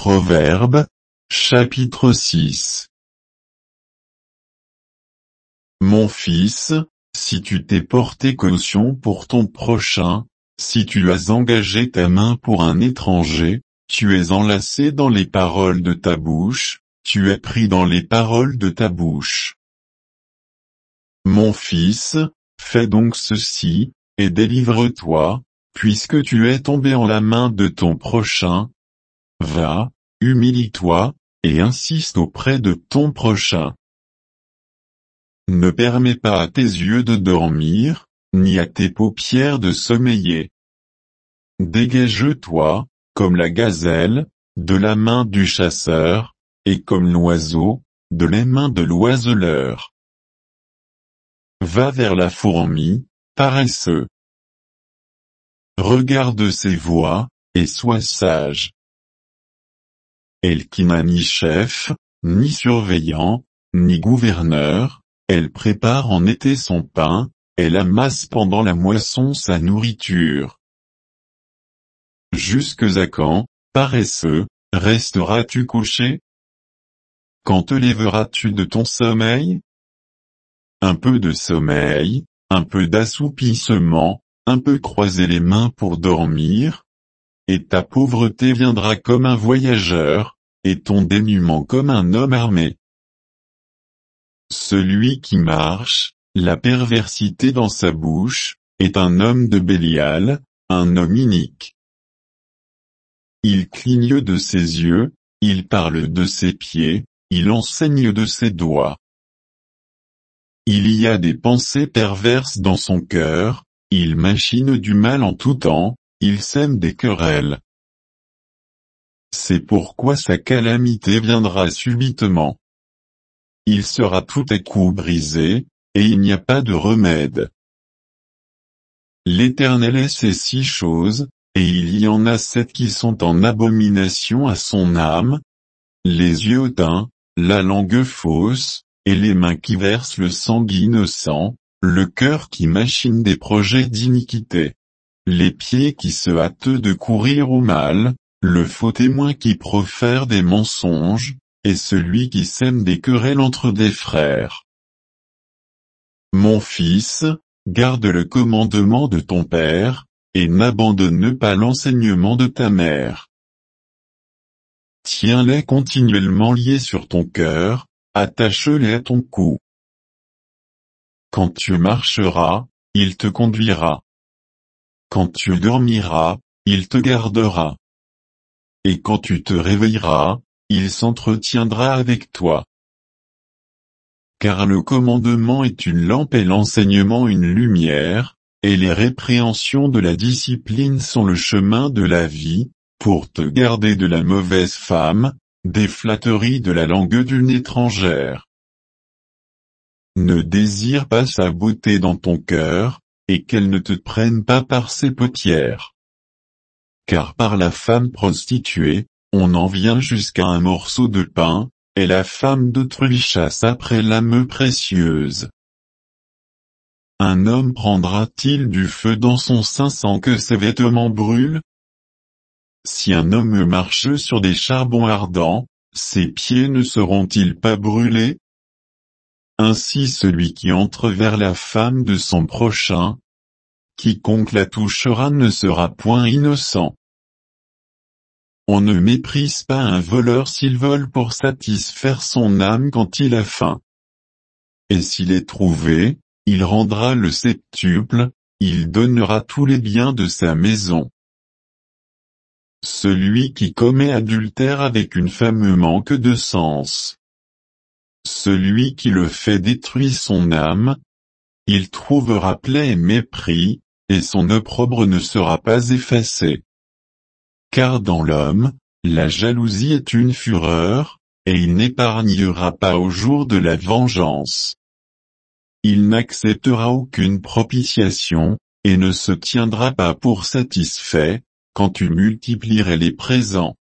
Proverbes, chapitre 6. Mon fils, si tu t'es porté caution pour ton prochain, si tu as engagé ta main pour un étranger, tu es enlacé dans les paroles de ta bouche, tu es pris dans les paroles de ta bouche. Mon fils, fais donc ceci, et délivre-toi, puisque tu es tombé en la main de ton prochain. Va, humilie-toi, et insiste auprès de ton prochain. Ne permets pas à tes yeux de dormir, ni à tes paupières de sommeiller. Dégage-toi, comme la gazelle, de la main du chasseur, et comme l'oiseau, de les mains de l'oiseleur. Va vers la fourmi, paresseux. Regarde ses voies, et sois sage. Elle qui n'a ni chef, ni surveillant, ni gouverneur, elle prépare en été son pain, elle amasse pendant la moisson sa nourriture. Jusque à quand, paresseux, resteras-tu couché? Quand te lèveras-tu de ton sommeil? Un peu de sommeil, un peu d'assoupissement, un peu croiser les mains pour dormir, et ta pauvreté viendra comme un voyageur, et ton dénuement comme un homme armé. Celui qui marche, la perversité dans sa bouche, est un homme de Bélial, un homme inique. Il cligne de ses yeux, il parle de ses pieds, il enseigne de ses doigts. Il y a des pensées perverses dans son cœur, il machine du mal en tout temps, il sème des querelles. C'est pourquoi sa calamité viendra subitement. Il sera tout à coup brisé, et il n'y a pas de remède. L'Éternel est ces 6 choses, et il y en a 7 qui sont en abomination à son âme: les yeux hautains, la langue fausse, et les mains qui versent le sang innocent, le cœur qui machine des projets d'iniquité, les pieds qui se hâtent de courir au mal, le faux témoin qui profère des mensonges, et celui qui sème des querelles entre des frères. Mon fils, garde le commandement de ton père, et n'abandonne pas l'enseignement de ta mère. Tiens-les continuellement liés sur ton cœur, attache-les à ton cou. Quand tu marcheras, il te conduira. Quand tu dormiras, il te gardera. Et quand tu te réveilleras, il s'entretiendra avec toi. Car le commandement est une lampe et l'enseignement une lumière, et les répréhensions de la discipline sont le chemin de la vie, pour te garder de la mauvaise femme, des flatteries de la langue d'une étrangère. Ne désire pas sa beauté dans ton cœur, et qu'elle ne te prenne pas par ses paupières. Car par la femme prostituée, on en vient jusqu'à un morceau de pain, et la femme d'autrui chasse après l'âme précieuse. Un homme prendra-t-il du feu dans son sein sans que ses vêtements brûlent? Si un homme marche sur des charbons ardents, ses pieds ne seront-ils pas brûlés? Ainsi celui qui entre vers la femme de son prochain, quiconque la touchera ne sera point innocent. On ne méprise pas un voleur s'il vole pour satisfaire son âme quand il a faim. Et s'il est trouvé, il rendra le septuple, il donnera tous les biens de sa maison. Celui qui commet adultère avec une femme manque de sens. Celui qui le fait détruit son âme. Il trouvera plaie et mépris, et son opprobre ne sera pas effacé. Car dans l'homme, la jalousie est une fureur, et il n'épargnera pas au jour de la vengeance. Il n'acceptera aucune propitiation, et ne se tiendra pas pour satisfait, quand tu multiplierais les présents.